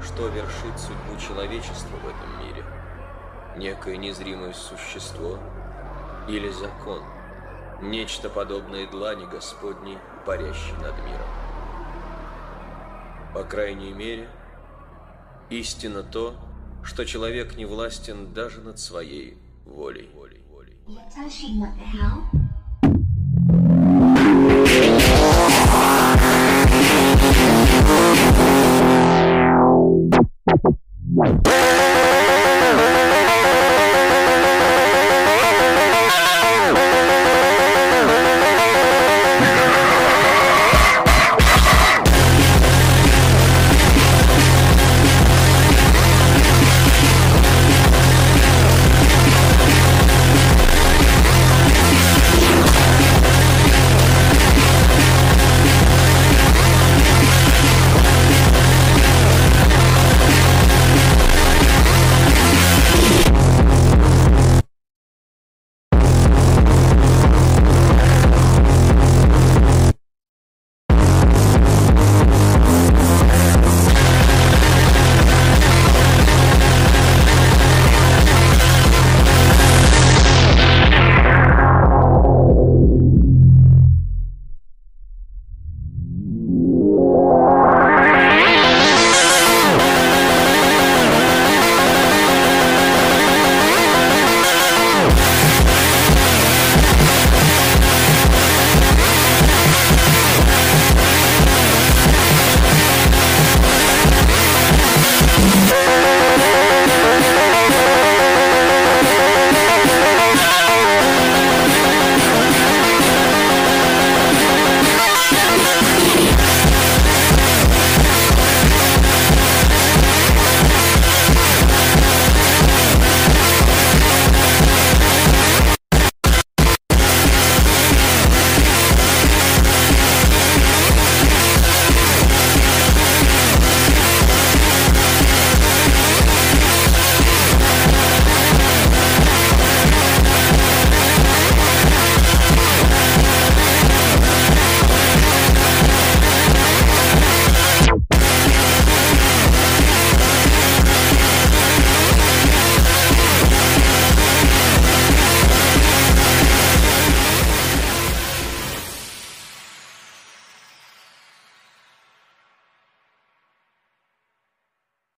что вершит судьбу человечества в этом мире? Некое незримое существо или закон? Нечто подобное длани Господней, парящей над миром. По крайней мере, истинно то, что человек не властен даже над своей волей. What the hell?